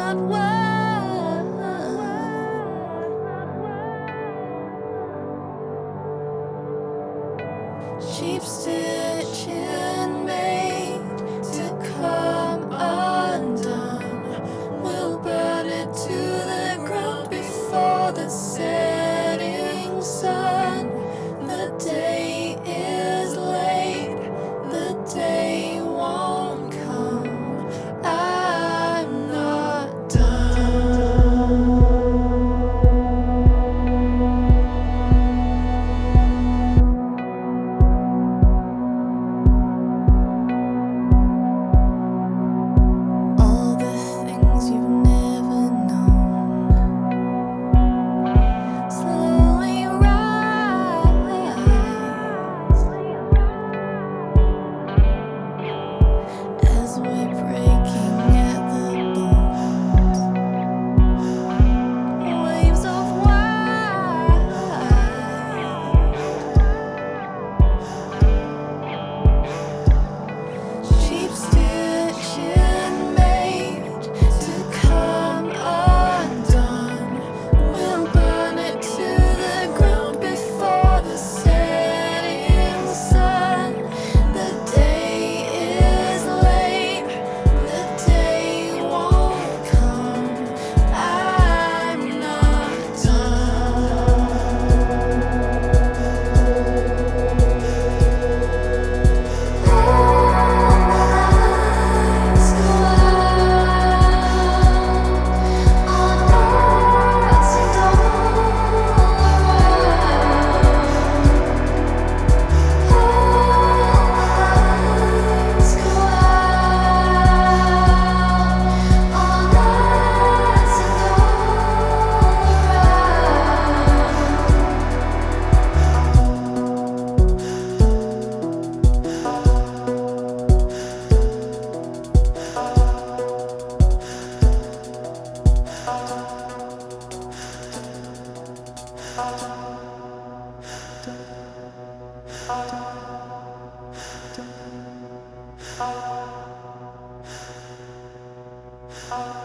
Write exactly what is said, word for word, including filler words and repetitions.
not worth. Cheap stitching made to come undone. We'll burn it to the ground before the setting sun. The day is late, the day won't come. I'm not done. All the things you've never known slowly rise as we're breaking at the bones. Waves of white, cheap stitching made to come undone. We'll burn it to the ground before the setting sun. The day is late, the day won't come. I'm not done. Lights go out on us and all around. Lights go out on us and all around.